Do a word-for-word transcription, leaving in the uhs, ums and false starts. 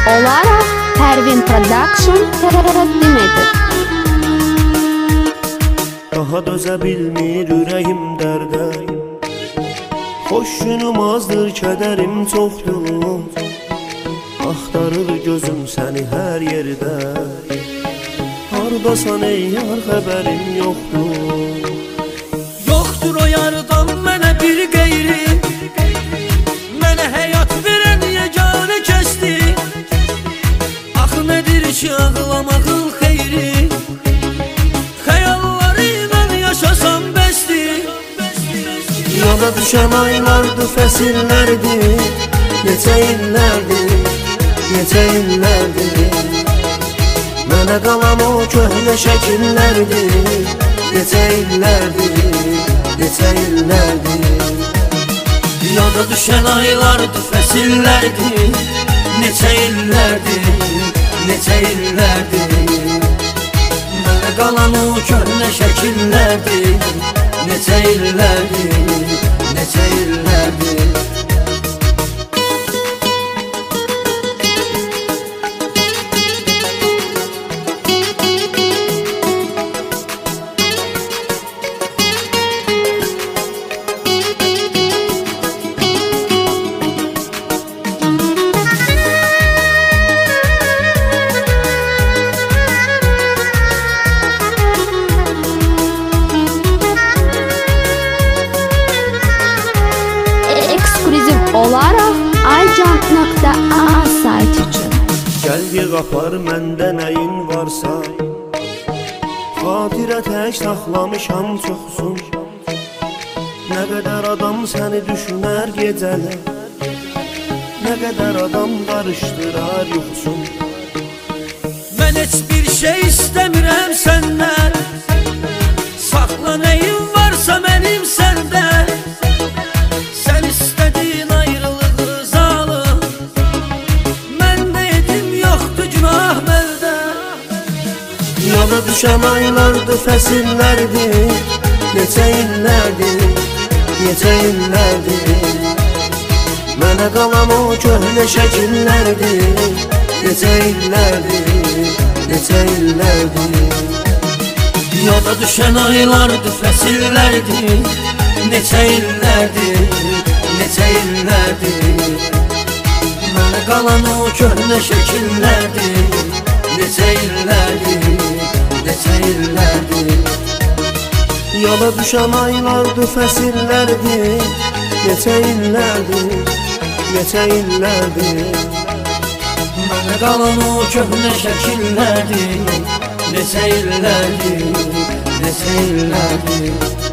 olarak Pervin Production təqdim edir. Daha dözə bilmir ürəyim dərdə, xoş günüm azdır, kədərim çoxdur. Axtarır gözüm səni hər yerdə, hardasan ey yar, xəbərim yoxdur. Yoxdur o yardan mənə bir qeyri, mənə həyat verən yeganə kəsdir. Axı nədir ki ağlamağın xeyri, xəyalları mən yaşasam bəsdir. Yada düşən aylardır, fəsillərdir, neçə illərdir, neçə illərdir. Mənə qalan o köhnə şəkillərdir, neçə illərdir, neçə illərdir. Yada düşən aylardır, fəsillərdir, neçə illərdir, neçə illərdir. Mənə qalan o köhnə şəkillərdir, neçə illərdir, neçə illərdir. Olarak aycan nöqtə a sayt üçün. Gəl yığ apar məndə nəyin varsa, xatirə tək saxlamışam çoxsun. Nə qədər adam səni düşünər gecələr, nə qədər adam qarışdırar yuxusun. Mən heç bir şey istəmirəm səndən, saxla nəyin varsa mənim səndə. Sən istədiyin ayrılığı zalım, məndə edim yoxdur günah məndə. Yada düşən aylardır, fəsillərdir, neçə illərdir, neçə illərdir. Mənə qalan o köhnə şəkillərdir, neçə illərdir, neçə illərdir. Yada düşən aylardır, fəsillərdir, neçə illərdir, neçə illərdir. Mənə qalan o köhnə şəkillərdir, neçə illərdir, neçə illərdir. Yada düşən aylardır, fəsillərdir, neçə illərdir, neçə illərdir. Mənə qalan o köhnə şəkillərdir, neçə illərdir, neçə illərdir.